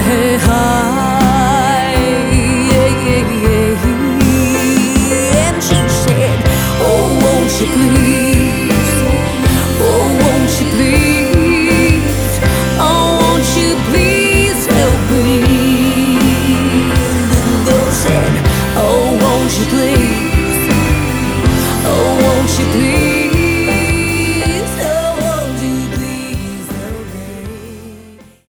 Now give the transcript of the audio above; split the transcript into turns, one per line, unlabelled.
high. And she said, oh, won't you please, oh, won't you please, oh, won't you please help me. Little girl said, oh, won't you please, oh, won't you please.